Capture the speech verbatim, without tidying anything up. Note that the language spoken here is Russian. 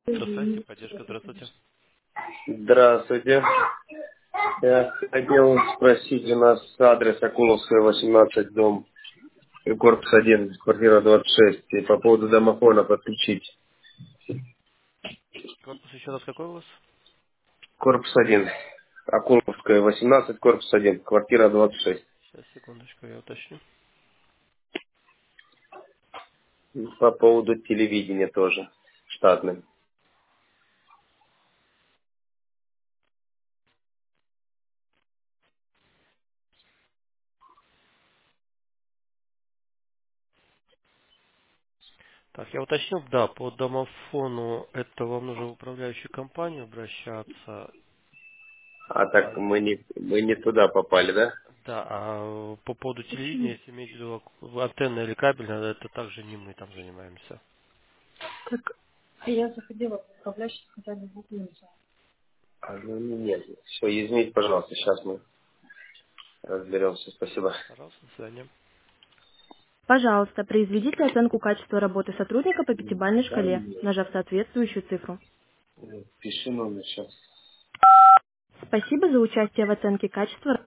Шоссейский, поддержка, здравствуйте. Здравствуйте. Я хотел спросить, у нас адрес Акуловская, восемнадцать, дом, и корпус один, квартира двадцать шесть, и по поводу домофона подключить. Корпус еще раз какой у вас? Корпус один, Акуловская, восемнадцать, корпус один, квартира двадцать шесть. Сейчас, секундочку, я уточню. И по поводу телевидения тоже, штатным. Так, я уточнил, да, по домофону это вам нужно в управляющую компанию обращаться. А А, так мы не, мы не туда попали, да? да, а по поводу телевидения, если иметь в виду ак- антенна или кабельная, это также не мы там занимаемся. А я заходила в управляющий, сказали, вот нельзя. А, ну, нет. Все, извините, пожалуйста, сейчас мы разберемся. Спасибо. Пожалуйста, до свидания. Пожалуйста, произведите оценку качества работы сотрудника по пятибалльной Да, шкале, нет. нажав соответствующую цифру. Пиши номер сейчас. Спасибо за участие в оценке качества